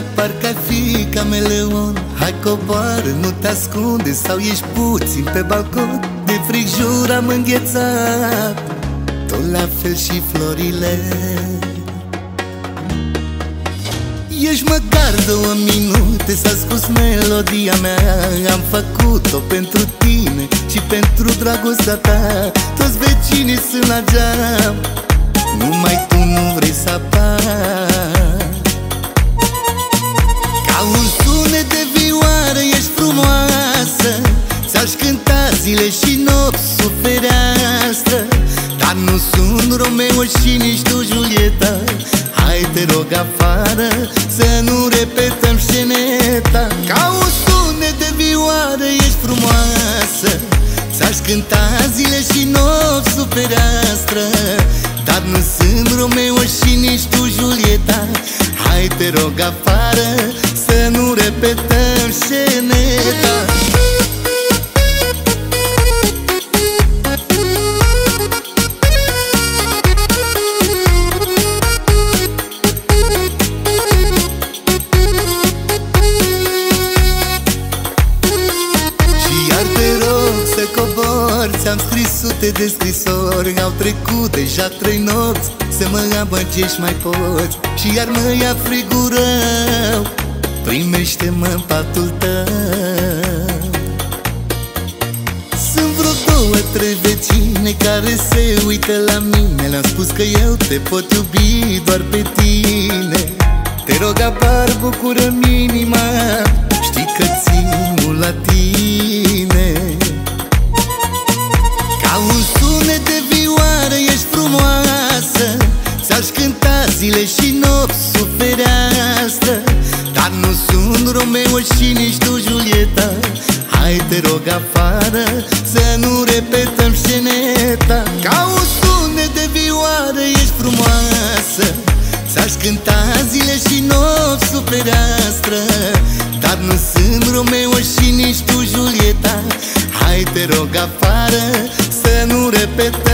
parcă ai fi cameleon. Hai coboară, nu te ascunde, sau ești puțin pe balcon. De frig jur am înghețat, tot la fel și florile. Ești măcar 2 minute să asculți melodia mea. Am făcut-o pentru tine și pentru dragostea ta. Toți vecinii sunt la geam, numai tu nu vrei să apari. Ca un sunet de vioară ești frumoasă, ți-aș cânta zile și nopți sub fereastră. Dar nu sunt Romeo și nici tu Julieta. Hai te rog afară să nu repetăm sceneta. Ca un sunet de vioară ești frumoasă, ți-aș cânta zile și nopți sub fereastră. Dar nu sunt Romeo și nici tu Julieta. Hai te rog afară să nu repetăm sceneta. Ți-am scris sute de scrisori, au trecut deja 3 nopți. Să mă amăgești mai poți și iar mă ia frigul rău. Primește-mă în patul tău. Sunt vreo 2-3 vecine care se uită la mine. Le-am spus că eu te pot iubi doar pe tine. Te rog apar, bucură-mi inima, știi că țin mult la tine. Ca un sunet de vioară ești frumoasă, ți-aș cânta zile și nopți sub fereastră. Dar nu sunt Romeo și nici tu Julieta. Hai te rog afară să nu repetăm sceneta. Ca un sunet de vioară ești frumoasă, ți-aș cânta zile și nopți sub fereastră. Dar nu sunt Romeo și nici tu Julieta. Hai te rog afară să nu repetăm